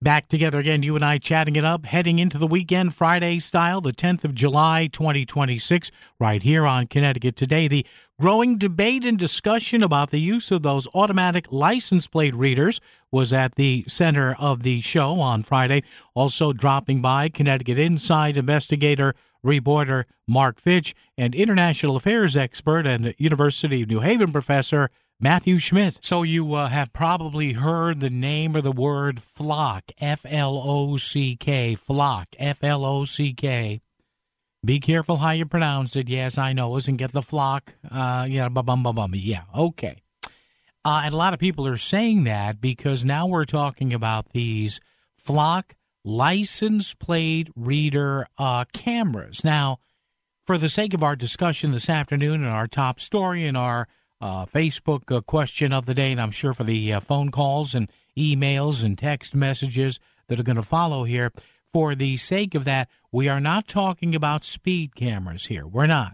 Back together again, you and I chatting it up, heading into the weekend, Friday style, the 10th of July, 2026, right here on Connecticut Today. The growing debate and discussion about the use of those automatic license plate readers was at the center of the show on Friday. Also dropping by, Connecticut Inside investigator, reporter Mark Fitch, and international affairs expert and University of New Haven professor Matthew Schmidt. So you have probably heard the name or the word FLOCK, F-L-O-C-K, FLOCK, F-L-O-C-K. Be careful how you pronounce it. Yes, I know. Isn't get the flock. Yeah, yeah, okay. And a lot of people are saying that because now we're talking about these FLOCK license plate reader cameras. Now, for the sake of our discussion this afternoon and our top story and our Facebook question of the day, and I'm sure for the phone calls and emails and text messages that are going to follow here, for the sake of that, we are not talking about speed cameras here. We're not.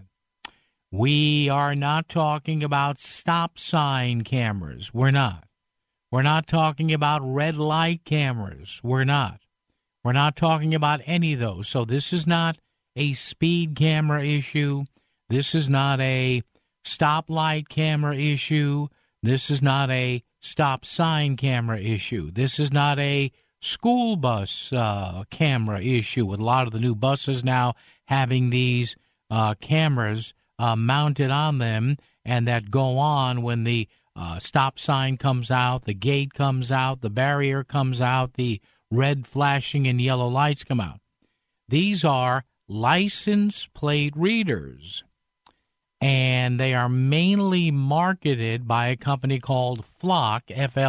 We are not talking about stop sign cameras. We're not. We're not talking about red light cameras. We're not. We're not talking about any of those. So this is not a speed camera issue. This is not a stoplight camera issue. This is not a stop sign camera issue. This is not a school bus camera issue, with a lot of the new buses now having these cameras mounted on them and that go on when the stop sign comes out, the gate comes out, the barrier comes out, the red flashing and yellow lights come out. These are license plate readers, and they are mainly marketed by a company called FLOCK,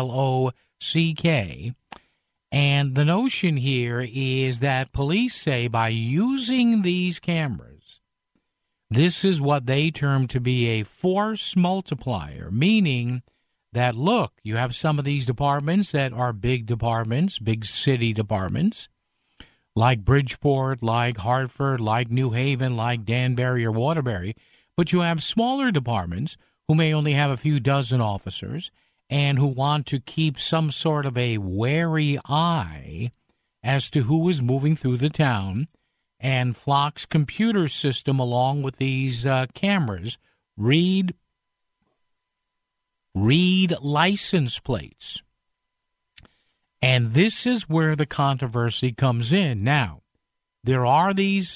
F-L-O-C-K. And the notion here is that police say by using these cameras, this is what they term to be a force multiplier, meaning that, look, you have some of these departments that are big departments, big city departments, like Bridgeport, like Hartford, like New Haven, like Danbury or Waterbury. But you have smaller departments who may only have a few dozen officers and who want to keep some sort of a wary eye as to who is moving through the town. And FLOCK's computer system, along with these cameras, read license plates. And this is where the controversy comes in. Now, there are these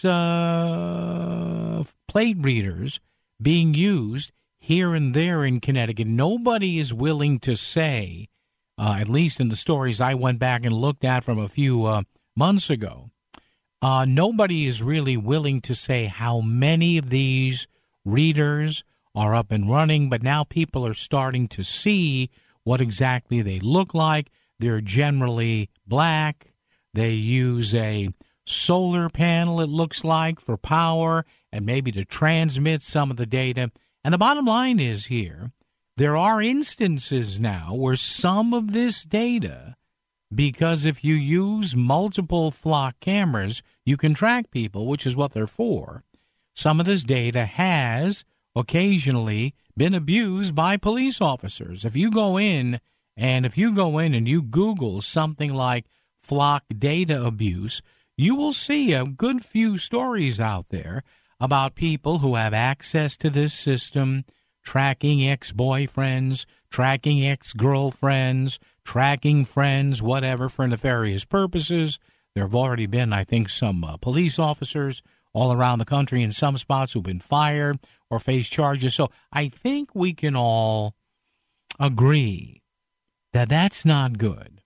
plate readers being used here and there in Connecticut. Nobody is willing to say, at least in the stories I went back and looked at from a few months ago, nobody is really willing to say how many of these readers are up and running, but now people are starting to see what exactly they look like. They're generally black. They use a solar panel, it looks like, for power and maybe to transmit some of the data. And the bottom line is here, there are instances now where some of this data, because if you use multiple FLOCK cameras, you can track people, which is what they're for. Some of this data has occasionally been abused by police officers. If you go in and you Google something like FLOCK data abuse, you will see a good few stories out there about people who have access to this system, tracking ex-boyfriends, tracking ex-girlfriends, tracking friends, whatever, for nefarious purposes. There have already been, I think, some police officers all around the country in some spots who've been fired or faced charges. So I think we can all agree that that's not good.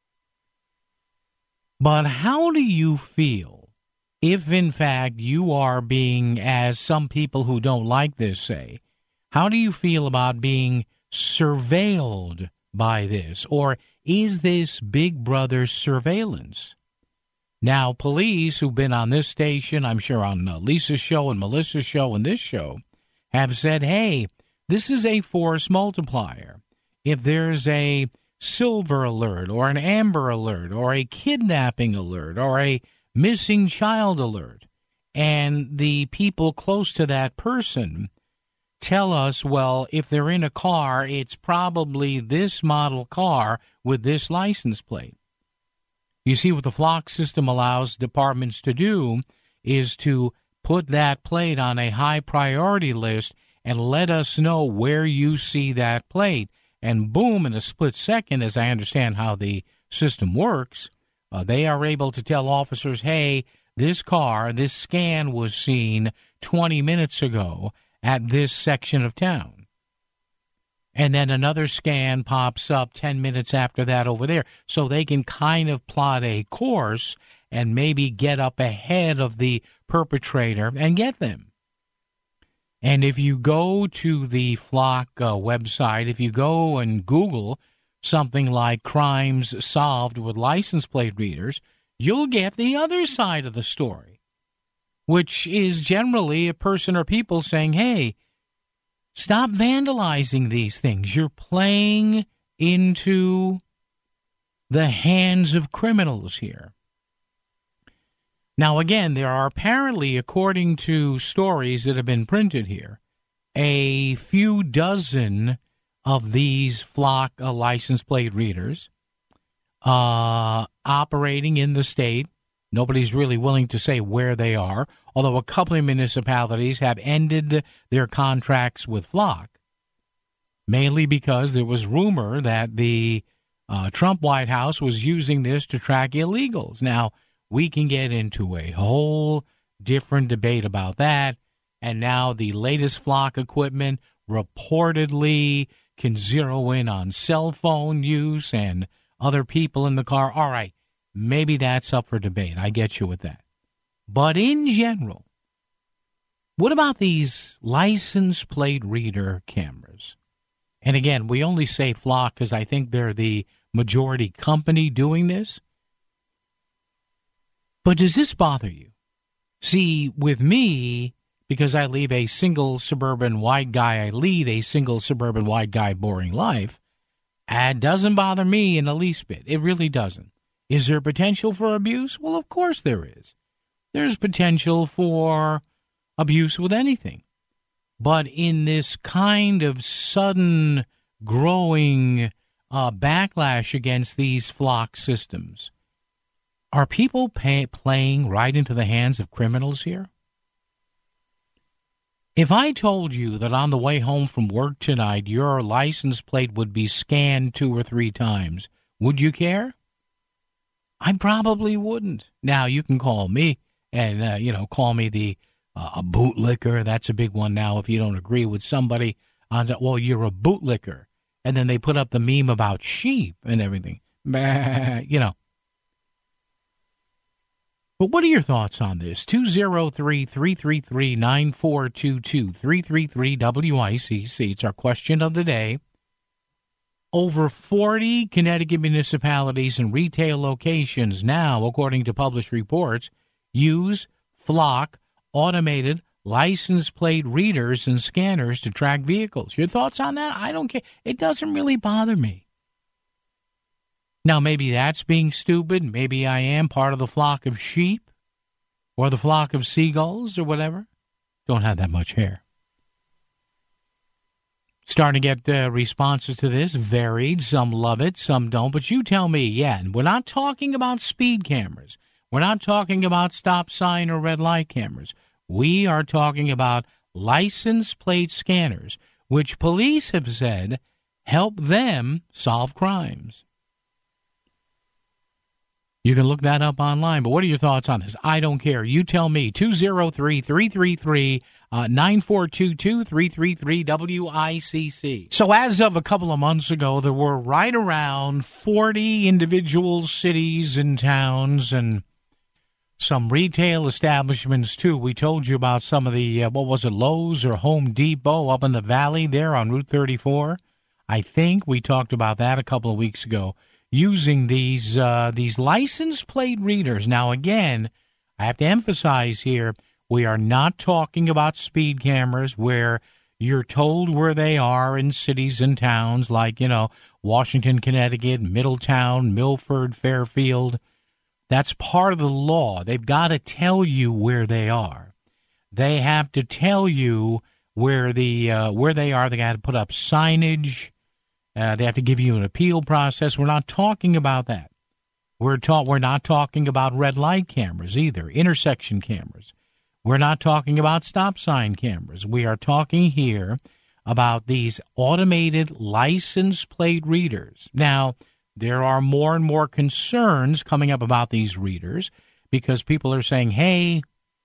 But how do you feel if, in fact, you are being, as some people who don't like this say, how do you feel about being surveilled by this? Or is this Big Brother surveillance? Now, police who've been on this station, I'm sure on Lisa's show and Melissa's show and this show, have said, hey, this is a force multiplier. If there's a silver alert or an amber alert or a kidnapping alert or a missing child alert, and the people close to that person tell us, well, if they're in a car, it's probably this model car with this license plate. You see, what the flock system allows departments to do is to put that plate on a high priority list and let us know where you see that plate. And boom, in a split second, as I understand how the system works, they are able to tell officers, hey, this car, this scan was seen 20 minutes ago at this section of town. And then another scan pops up 10 minutes after that over there. So they can kind of plot a course and maybe get up ahead of the perpetrator and get them. And if you go to the Flock website, if you go and Google something like crimes solved with license plate readers, you'll get the other side of the story, which is generally a person or people saying, hey, stop vandalizing these things. You're playing into the hands of criminals here. Now, again, there are apparently, according to stories that have been printed here, a few dozen of these Flock license plate readers operating in the state. Nobody's really willing to say where they are, although a couple of municipalities have ended their contracts with Flock, mainly because there was rumor that the Trump White House was using this to track illegals. Now, we can get into a whole different debate about that, and now the latest Flock equipment reportedly can zero in on cell phone use and other people in the car. All right, maybe that's up for debate. I get you with that. But in general, what about these license plate reader cameras? And again, we only say Flock because I think they're the majority company doing this. But does this bother you? See, with me, because I lead a single suburban white guy boring life, it doesn't bother me in the least bit. It really doesn't. Is there potential for abuse? Well, of course there is. There's potential for abuse with anything. But in this kind of sudden growing backlash against these Flock systems, are people playing right into the hands of criminals here? If I told you that on the way home from work tonight, your license plate would be scanned 2 or 3 times, would you care? I probably wouldn't. Now, you can call me and, call me a bootlicker. That's a big one now if you don't agree with somebody. Well, you're a bootlicker. And then they put up the meme about sheep and everything. But what are your thoughts on this? 203-333-9422, 333-WICC. It's our question of the day. Over 40 Connecticut municipalities and retail locations now, according to published reports, use Flock automated license plate readers and scanners to track vehicles. Your thoughts on that? I don't care. It doesn't really bother me. Now, maybe that's being stupid. Maybe I am part of the flock of sheep or the flock of seagulls or whatever. Don't have that much hair. Starting to get responses to this, varied. Some love it, some don't. But you tell me, yeah, and we're not talking about speed cameras. We're not talking about stop sign or red light cameras. We are talking about license plate scanners, which police have said help them solve crimes. You can look that up online, but what are your thoughts on this? I don't care. You tell me. 203-333-9422, 333-WICC. So as of a couple of months ago, there were right around 40 individual cities and towns and some retail establishments, too. We told you about some of the, Lowe's or Home Depot up in the valley there on Route 34. I think we talked about that a couple of weeks ago, using these license plate readers. Now, again, I have to emphasize here, we are not talking about speed cameras where you're told where they are in cities and towns like, Washington, Connecticut, Middletown, Milford, Fairfield. That's part of the law. They've got to tell you where they are. They have to tell you where they are. They got to put up signage. They have to give you an appeal process. We're not talking about that. We're not talking about red light cameras either, intersection cameras. We're not talking about stop sign cameras. We are talking here about these automated license plate readers. Now, there are more and more concerns coming up about these readers because people are saying, hey,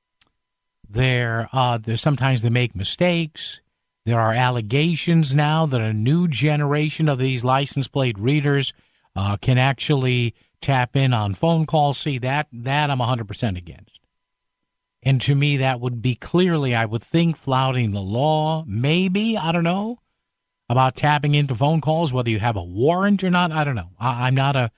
sometimes they make mistakes. There are allegations now that a new generation of these license plate readers can actually tap in on phone calls. See, that I'm 100% against. And to me, that would be clearly, I would think, flouting the law. Maybe, I don't know, about tapping into phone calls, whether you have a warrant or not. I don't know. I'm not a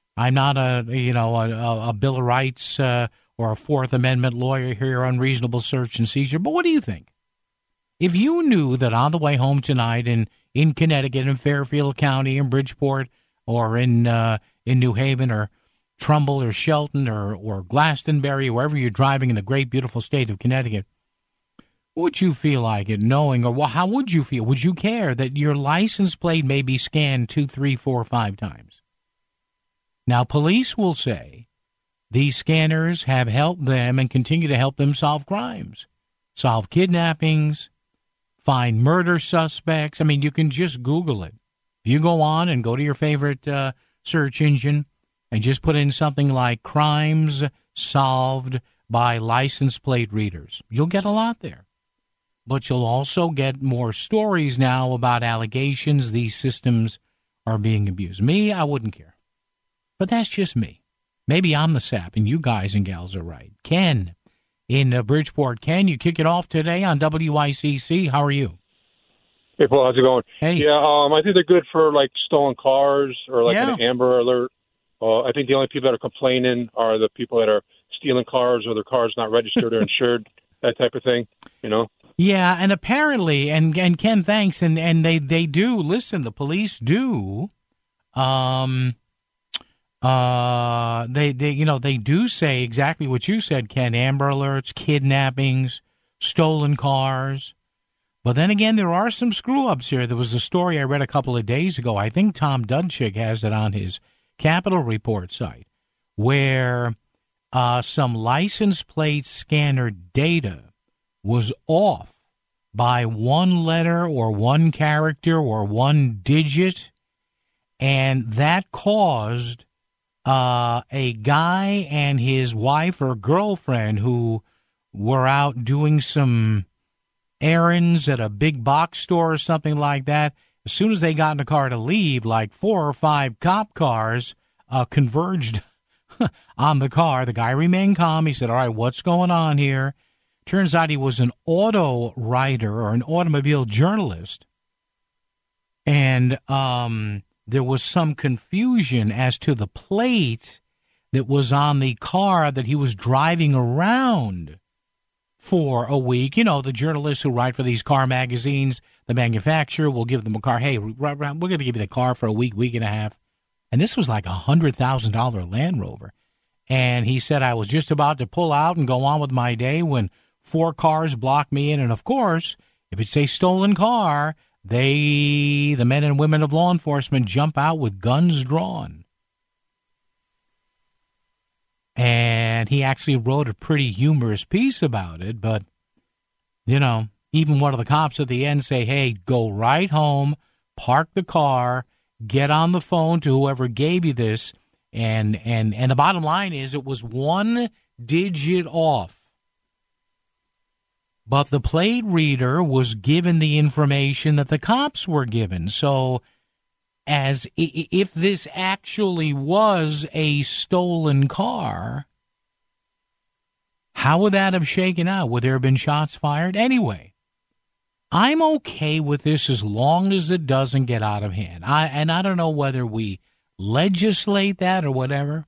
Bill of Rights or a Fourth Amendment lawyer here on reasonable search and seizure. But what do you think? If you knew that on the way home tonight in Connecticut, in Fairfield County, in Bridgeport, or in New Haven, or Trumbull, or Shelton, or Glastonbury, wherever you're driving in the great, beautiful state of Connecticut, would you feel like it, knowing, or how would you feel? Would you care that your license plate may be scanned 2, 3, 4, 5 times? Now, police will say these scanners have helped them and continue to help them solve crimes, solve kidnappings, find murder suspects. I mean, you can just Google it. If you go on and go to your favorite search engine and just put in something like crimes solved by license plate readers, you'll get a lot there. But you'll also get more stories now about allegations these systems are being abused. Me, I wouldn't care. But that's just me. Maybe I'm the sap, and you guys and gals are right. Ken in Bridgeport. Ken, you kick it off today on WICC. How are you? Hey, Paul, how's it going? Hey. Yeah, I think they're good for, like, stolen cars or, like, an Amber Alert. I think the only people that are complaining are the people that are stealing cars or their cars not registered or insured, that type of thing, you know? Yeah, and apparently, and Ken, thanks, and they do, listen, the police do, they do say exactly what you said, Ken, Amber Alerts, kidnappings, stolen cars. But then again, there are some screw-ups here. There was a story I read a couple of days ago. I think Tom Dudchik has it on his Capitol Report site, where some license plate scanner data was off by one letter or one character or one digit, and that caused a guy and his wife or girlfriend who were out doing some errands at a big box store or something like that. As soon as they got in the car to leave, like 4 or 5 cop cars converged on the car. The guy remained calm. He said, all right, what's going on here? Turns out he was an auto writer or an automobile journalist. And there was some confusion as to the plate that was on the car that he was driving around for a week. You know, the journalists who write for these car magazines, the manufacturer will give them a car. Hey, we're going to give you the car for a week, week and a half. And this was like a $100,000 Land Rover. And he said, I was just about to pull out and go on with my day when 4 cars blocked me in. And, of course, if it's a stolen car, the men and women of law enforcement, jump out with guns drawn. And he actually wrote a pretty humorous piece about it. But, you know, even one of the cops at the end say, hey, go right home, park the car, get on the phone to whoever gave you this. And the bottom line is it was 1 digit off. But the plate reader was given the information that the cops were given. So as if this actually was a stolen car, how would that have shaken out? Would there have been shots fired? Anyway, I'm okay with this as long as it doesn't get out of hand. I don't know whether we legislate that or whatever.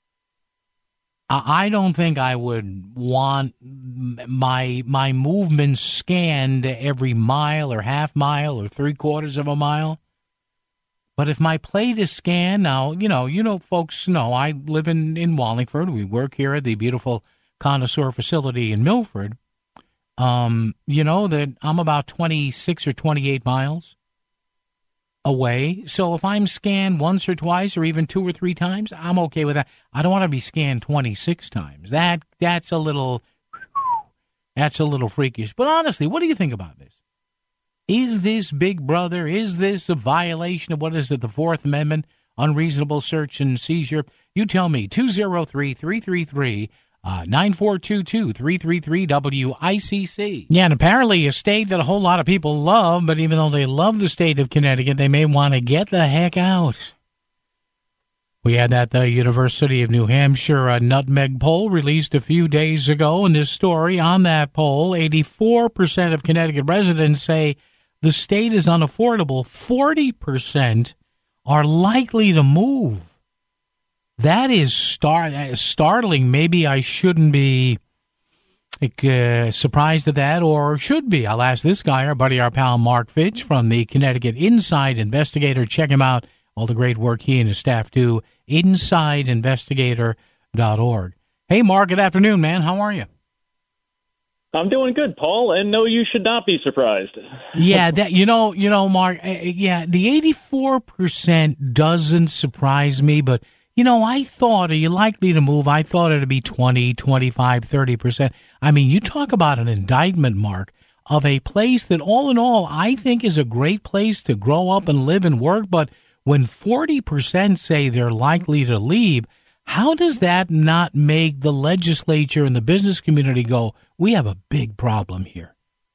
I don't think I would want my movements scanned every mile or half mile or 3/4 of a mile. But if my plate is scanned, now, you know, folks know I live in Wallingford. We work here at the beautiful Connoisseur facility in Milford. You know that I'm about 26 or 28 miles. away. So if I'm scanned once or twice or even 2 or 3 times, I'm okay with that. I don't want to be scanned 26 times. That's a little freakish. But honestly, what do you think about this? Is this Big Brother? Is this a violation of, what is it, the Fourth Amendment, unreasonable search and seizure? You tell me. 203-333-9422, 333-WICC. Yeah, and apparently a state that a whole lot of people love, but even though they love the state of Connecticut, they may want to get the heck out. We had that the University of New Hampshire nutmeg poll released a few days ago, and this story on that poll, 84% of Connecticut residents say the state is unaffordable. 40% are likely to move. That is startling. Maybe I shouldn't be surprised at that, or should be. I'll ask this guy, our pal Mark Fitch from the Connecticut Inside Investigator. Check him out. All the great work he and his staff do. InsideInvestigator.org. Hey, Mark, good afternoon, man. How are you? I'm doing good, Paul, and no, you should not be surprised. Yeah, that Mark, the 84% doesn't surprise me, but, I thought, are you likely to move? I thought it would be 20, 25, 30%. I mean, you talk about an indictment, Mark, of a place that all in all I think is a great place to grow up and live and work, but when 40% say they're likely to leave, how does that not make the legislature and the business community go, we have a big problem here?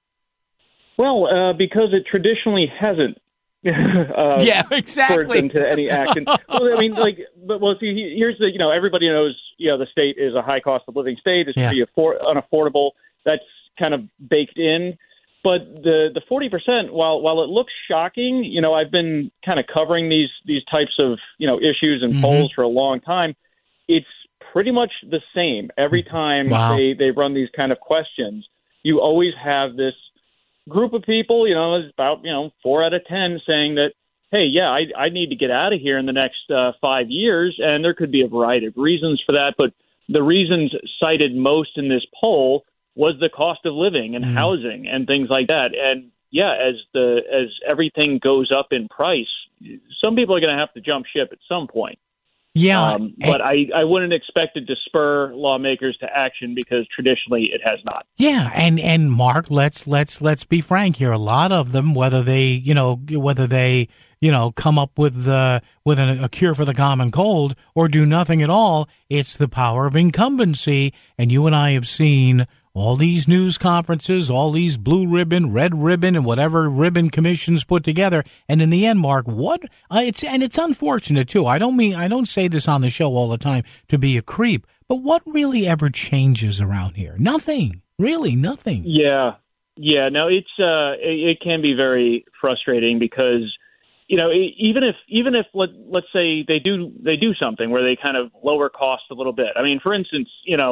Well, because it traditionally hasn't. Yeah, exactly. Spurred them to any action. Well, I mean, see, here's the, everybody knows, the state is a high cost of living state. It's pretty unaffordable. That's kind of baked in. But the 40%, while it looks shocking, I've been kind of covering these types of, issues and polls for a long time. It's pretty much the same every time they run these kind of questions. You always have this group of people, it's about, 4 out of 10 saying that, hey, yeah, I need to get out of here in the next 5 years. And there could be a variety of reasons for that. But the reasons cited most in this poll was the cost of living and housing and things like that. And yeah, as everything goes up in price, some people are going to have to jump ship at some point. Yeah, but I wouldn't expect it to spur lawmakers to action because traditionally it has not. Yeah, and Mark, let's be frank here. A lot of them, whether they come up with a cure for the common cold or do nothing at all, it's the power of incumbency. And you and I have seen all these news conferences, all these blue ribbon, red ribbon, and whatever ribbon commissions put together. And in the end, Mark, it's unfortunate too. I don't say this on the show all the time to be a creep, but what really ever changes around here? Nothing, really, nothing. Yeah. No, it can be very frustrating because, even if let's say they do something where they kind of lower costs a little bit. I mean, for instance,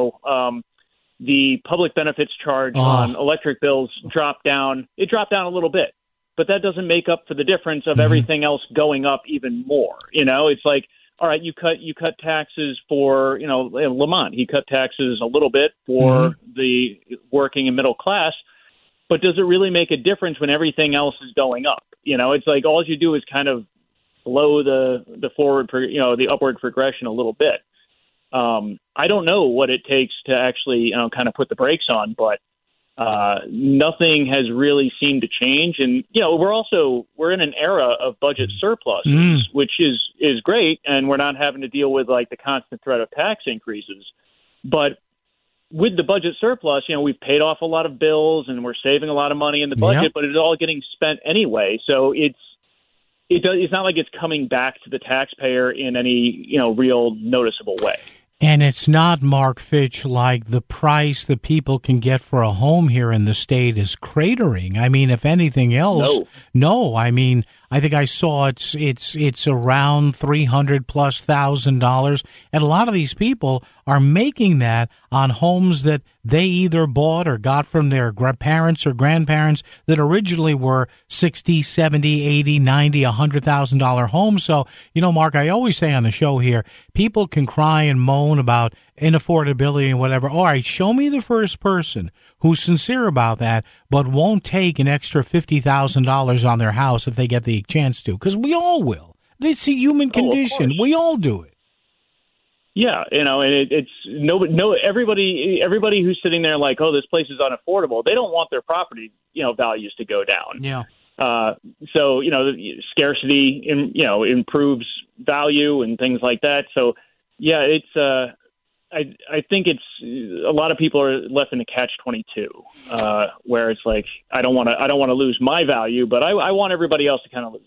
the public benefits charge on electric bills dropped down. It dropped down a little bit, but that doesn't make up for the difference of everything else going up even more. It's like, all right, you cut taxes for, Lamont. He cut taxes a little bit for the working and middle class, but does it really make a difference when everything else is going up? It's like all you do is kind of slow the upward progression a little bit. I don't know what it takes to actually, kind of put the brakes on, but nothing has really seemed to change. And, we're in an era of budget surpluses, which is great. And we're not having to deal with like the constant threat of tax increases. But with the budget surplus, we've paid off a lot of bills and we're saving a lot of money in the budget, but it's all getting spent anyway. So it's not like it's coming back to the taxpayer in any, real noticeable way. And it's not, Mark Fitch, like the price that people can get for a home here in the state is cratering. I mean, if anything else, no. I mean, I think I saw it's around $300,000+, and a lot of these people are making that on homes that they either bought or got from their parents or grandparents that originally were $60,000, $70,000, $80,000, $90,000, $100,000 homes. So, Mark, I always say on the show here, people can cry and moan about in affordability and whatever. All right, show me the first person who's sincere about that, but won't take an extra $50,000 on their house if they get the chance to, because we all will. It's a human condition. We all do it. Yeah, and it's everybody who's sitting there like, oh, this place is unaffordable. They don't want their property, values to go down. Yeah. So the scarcity, improves value and things like that. So, yeah, it's. I think it's a lot of people are left in a catch-22, where it's like I don't want to lose my value, but I want everybody else to kind of lose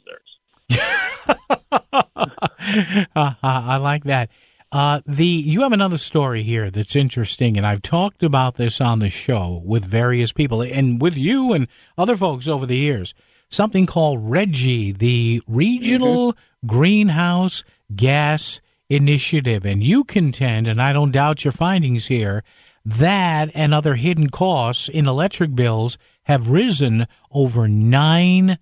theirs. I like that. You have another story here that's interesting, and I've talked about this on the show with various people and with you and other folks over the years. Something called RGGI, the Regional Greenhouse Gas Initiative. And you contend, and I don't doubt your findings here, that and other hidden costs in electric bills have risen over 900%.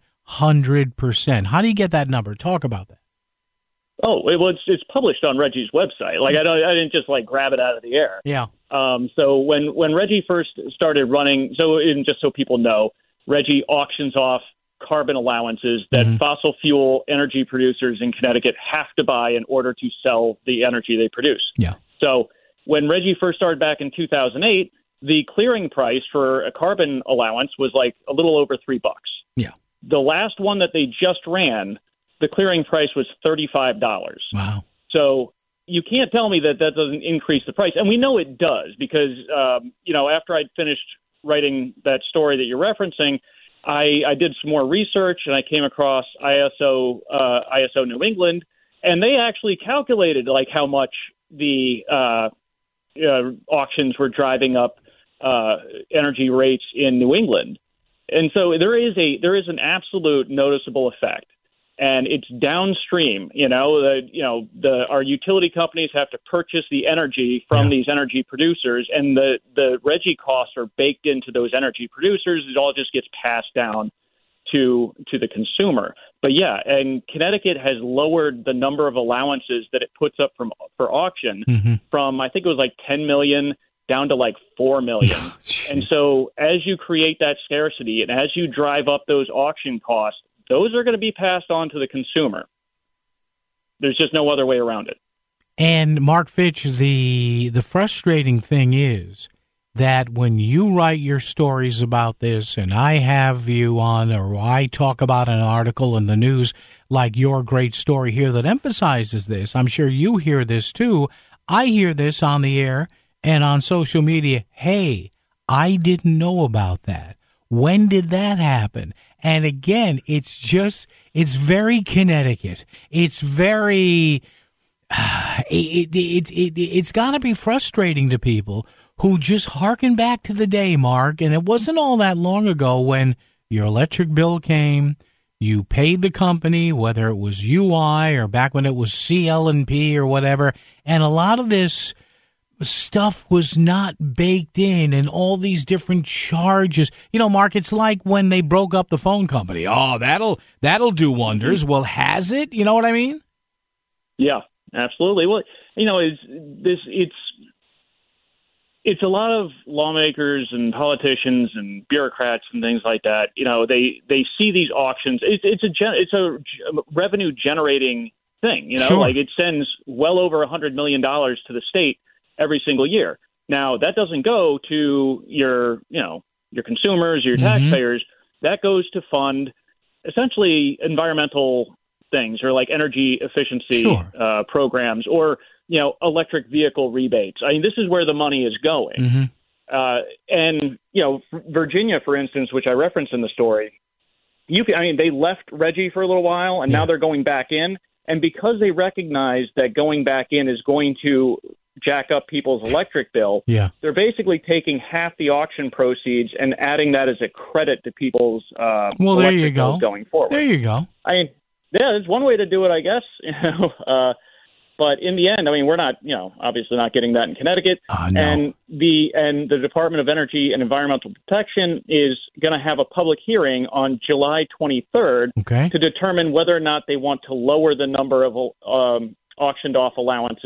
How do you get that number? Talk about that. Oh, well, it's published on RGGI's website. Like I didn't just grab it out of the air. Yeah. So when RGGI first started running, just so people know, RGGI auctions off carbon allowances that fossil fuel energy producers in Connecticut have to buy in order to sell the energy they produce. Yeah. So when RGGI first started back in 2008, the clearing price for a carbon allowance was like a little over $3. Yeah. The last one that they just ran, the clearing price was $35. Wow. So you can't tell me that doesn't increase the price. And we know it does because, after I'd finished writing that story that you're referencing, I did some more research and I came across ISO New England, and they actually calculated how much the auctions were driving up energy rates in New England. And so there is an absolute noticeable effect. And it's downstream, our utility companies have to purchase the energy from these energy producers, and the RGGI costs are baked into those energy producers. It all just gets passed down to the consumer. But yeah, and Connecticut has lowered the number of allowances that it puts up for auction from, I think it was 10 million down to 4 million. And so as you create that scarcity and as you drive up those auction costs, those are going to be passed on to the consumer. There's just no other way around it. And Mark Fitch, the frustrating thing is that when you write your stories about this and I have you on, or I talk about an article in the news like your great story here that emphasizes this, I'm sure you hear this too. I hear this on the air and on social media. Hey, I didn't know about that. When did that happen? And again, it's very Connecticut. It's very, it's got to be frustrating to people who just harken back to the day, Mark. And it wasn't all that long ago when your electric bill came, you paid the company, whether it was UI or back when it was CL&P or whatever. And a lot of this stuff was not baked in, and all these different charges. Mark, it's like when they broke up the phone company. Oh, that'll do wonders. Well, has it? You know what I mean? Yeah, absolutely. Well, it's a lot of lawmakers and politicians and bureaucrats and things like that. They see these auctions. It's a revenue generating thing. Sure. It sends well over $100 million to the state every single year. Now, that doesn't go to your consumers, your taxpayers. That goes to fund essentially environmental things or energy efficiency programs or, electric vehicle rebates. I mean, this is where the money is going. And, Virginia, for instance, which I referenced in the story, they left RGGI for a little while and now they're going back in. And because they recognize that going back in is going to jack up people's electric bill, they're basically taking half the auction proceeds and adding that as a credit to people's electric bills going forward. There you go. It's one way to do it, I guess. But in the end, we're not, obviously not getting that in Connecticut. No. And the Department of Energy and Environmental Protection is going to have a public hearing on July 23rd to determine whether or not they want to lower the number of auctioned off allowances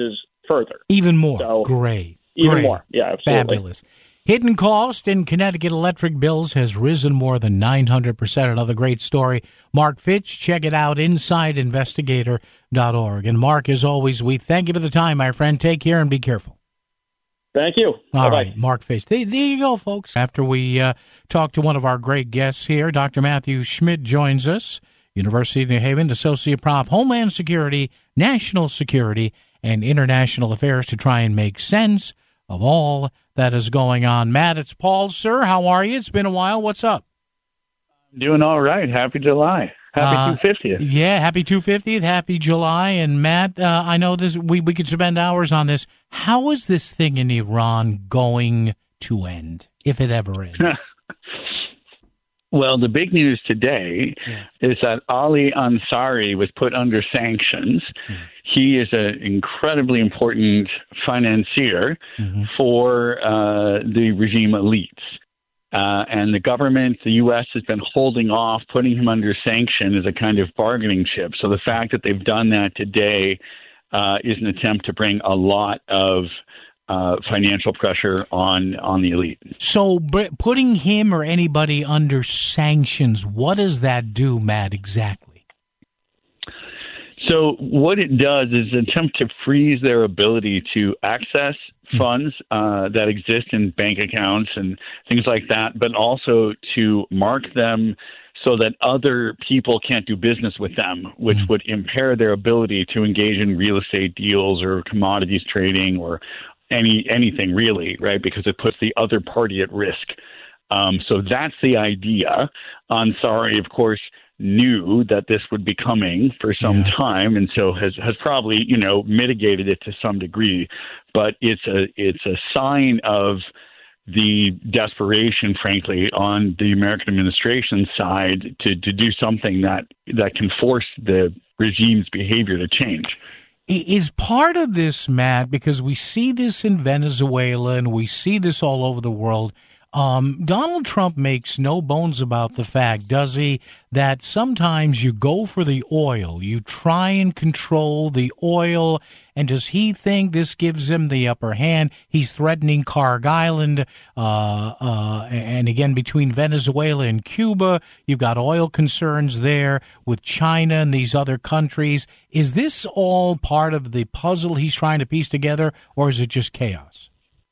further. Even more. So, Great. Even more. Yeah, absolutely. Fabulous. Hidden cost in Connecticut electric bills has risen more than 900%. Another great story. Mark Fitch, check it out, insideinvestigator.org. And Mark, as always, we thank you for the time, my friend. Take care and be careful. Thank you. All Bye-bye. right, Mark Fitch. There you go, folks. After we talk to one of our great guests here, Dr. Matthew Schmidt joins us, University of New Haven, Associate Prof, Homeland Security, National Security, and International Affairs to try and make sense of all that is going on. Matt, it's Paul, sir. How are you? It's been a while. What's up? Doing all right. Happy July. Happy 250th. Yeah, happy 250th. Happy July. And Matt, I know this. We could spend hours on this. How is this thing in Iran going to end, if it ever ends? Well, the big news today is that Ali Ansari was put under sanctions. He is an incredibly important financier for the regime elites. And the government, the U.S., has been holding off putting him under sanction as a kind of bargaining chip. So the fact that they've done that today is an attempt to bring a lot of financial pressure on the elite. So putting him or anybody under sanctions, what does that do, Matt, exactly? So what it does is attempt to freeze their ability to access funds that exist in bank accounts and things like that, but also to mark them so that other people can't do business with them, which would impair their ability to engage in real estate deals or commodities trading or anything really, right? Because it puts the other party at risk. So that's the idea. Ansari, of course, knew that this would be coming for some time, and so has probably mitigated it to some degree. But it's a sign of the desperation, frankly, on the American administration side to do something that can force the regime's behavior to change. Is part of this, Matt, because we see this in Venezuela and we see this all over the world. Donald Trump makes no bones about the fact, does he, that sometimes you go for the oil, you try and control the oil, and does he think this gives him the upper hand? He's threatening Carg Island, and again, between Venezuela and Cuba, you've got oil concerns there with China and these other countries. Is this all part of the puzzle he's trying to piece together, or is it just chaos?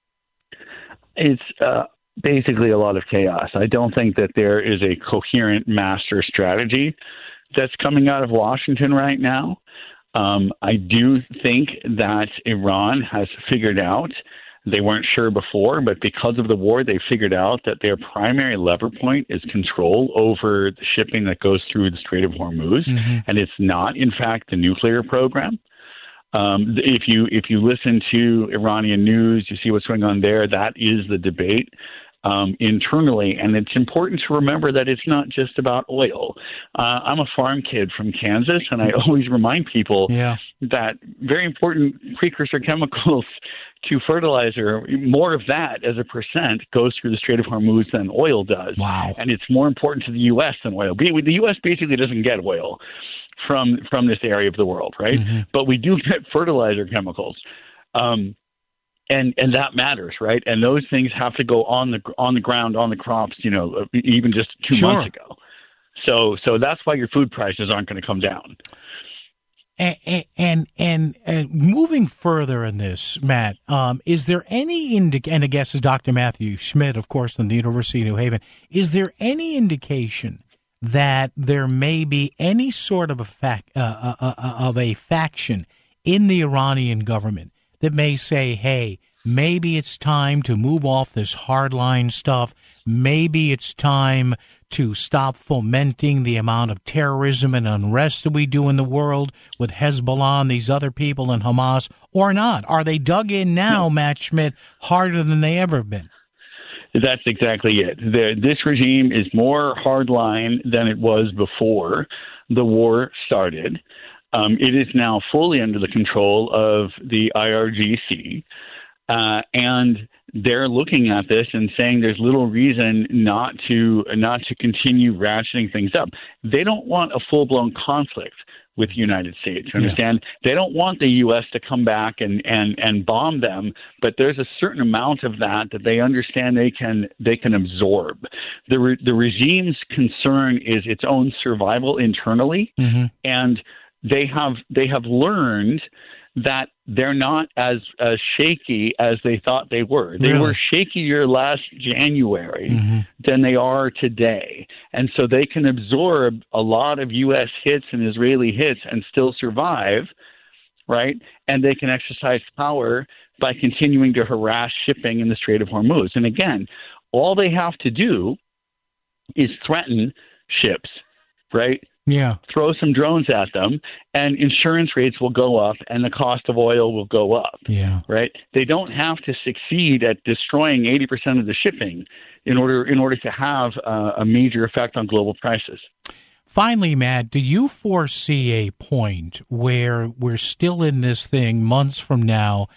It's basically a lot of chaos. I don't think that there is a coherent master strategy that's coming out of Washington right now. I do think that Iran has figured out, they weren't sure before, but because of the war, they figured out that their primary lever point is control over the shipping that goes through the Strait of Hormuz, and it's not, in fact, the nuclear program. If you listen to Iranian news, you see what's going on there. That is the debate internally, and it's important to remember that it's not just about oil. I'm a farm kid from Kansas, and I always remind people that very important precursor chemicals to fertilizer, more of that as a percent goes through the Strait of Hormuz than oil does. Wow. And it's more important to the U.S. than oil. The U.S. basically doesn't get oil from this area of the world, right? But we do get fertilizer chemicals. And that matters, right? And those things have to go on the ground, on the crops, even just 2 months ago. So that's why your food prices aren't going to come down. And moving further in this, Matt, is there any and I guess is Dr. Matthew Schmidt, of course, from the University of New Haven, is there any indication that there may be any sort of a faction in the Iranian government that may say, hey, maybe it's time to move off this hardline stuff. Maybe it's time to stop fomenting the amount of terrorism and unrest that we do in the world with Hezbollah and these other people and Hamas, or not? Are they dug in now, Matt Schmidt, harder than they ever have been? That's exactly it. This regime is more hardline than it was before the war started. It is now fully under the control of the IRGC, and they're looking at this and saying there's little reason not to continue ratcheting things up. They don't want a full-blown conflict. with the United States. You understand? They don't want the U.S. to come back and bomb them, but there's a certain amount of that they understand they can absorb. The regime's concern is its own survival internally, and they have learned that they're not as shaky as they thought they were. They were shakier last January than they are today. And so they can absorb a lot of U.S. hits and Israeli hits and still survive, right? And they can exercise power by continuing to harass shipping in the Strait of Hormuz. And again, all they have to do is threaten ships, right? Yeah. Throw some drones at them, and insurance rates will go up, and the cost of oil will go up. Yeah. Right. They don't have to succeed at destroying 80% of the shipping in order to have a major effect on global prices. Finally, Matt, do you foresee a point where we're still in this thing months from now,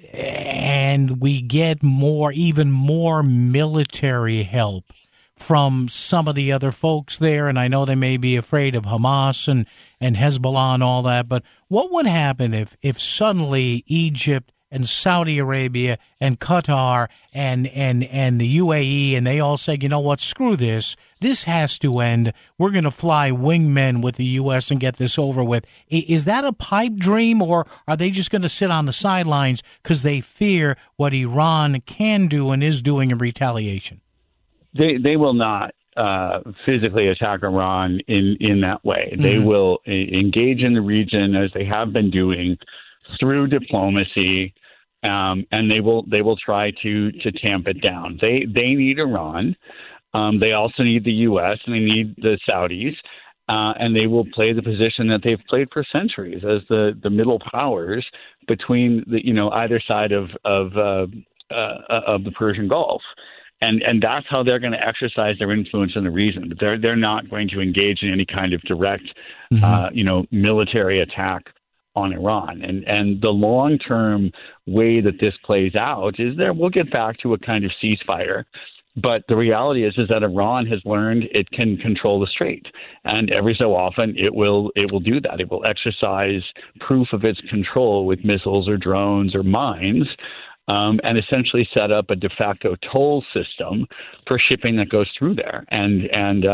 and we get even more military help from some of the other folks there? And I know they may be afraid of Hamas and Hezbollah and all that, but what would happen if suddenly Egypt and Saudi Arabia and Qatar and the UAE, and they all say, you know what, screw this. This has to end. We're going to fly wingmen with the U.S. and get this over with. Is that a pipe dream, or are they just going to sit on the sidelines because they fear what Iran can do and is doing in retaliation? They will not physically attack Iran in that way. They will engage in the region as they have been doing through diplomacy, and they will try to tamp it down. They need Iran. They also need the U.S. and they need the Saudis, and they will play the position that they've played for centuries as the middle powers between either side of the Persian Gulf. And that's how they're going to exercise their influence in the region. They're not going to engage in any kind of direct, military attack on Iran. And the long-term way that this plays out is we'll get back to a kind of ceasefire. But the reality is that Iran has learned it can control the strait, and every so often it will do that. It will exercise proof of its control with missiles or drones or mines. And essentially set up a de facto toll system for shipping that goes through there, and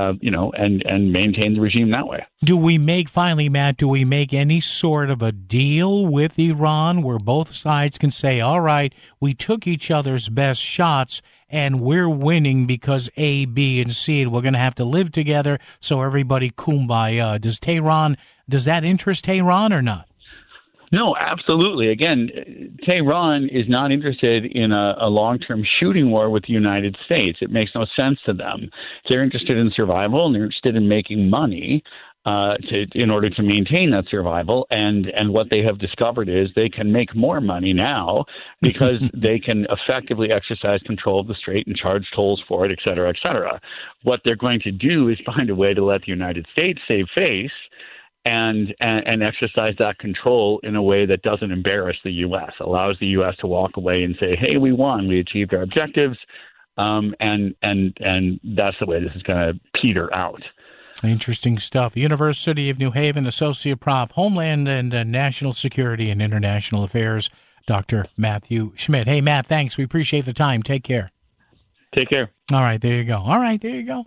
maintain the regime that way. Finally, Matt, do we make any sort of a deal with Iran where both sides can say, all right, we took each other's best shots and we're winning because A, B, and C, and we're going to have to live together, so everybody kumbaya? Does that interest Tehran or not? No, absolutely. Again, Tehran is not interested in a long-term shooting war with the United States. It makes no sense to them. They're interested in survival, and they're interested in making money in order to maintain that survival. And what they have discovered is they can make more money now because they can effectively exercise control of the strait and charge tolls for it, et cetera, et cetera. What they're going to do is find a way to let the United States save face and exercise that control in a way that doesn't embarrass the U.S., allows the U.S. to walk away and say, hey, we won, we achieved our objectives, and that's the way this is going to peter out. Interesting stuff. University of New Haven Associate Prof, Homeland and National Security and International Affairs, Dr. Matthew Schmidt. Hey, Matt, thanks. We appreciate the time. Take care. Take care. All right, there you go.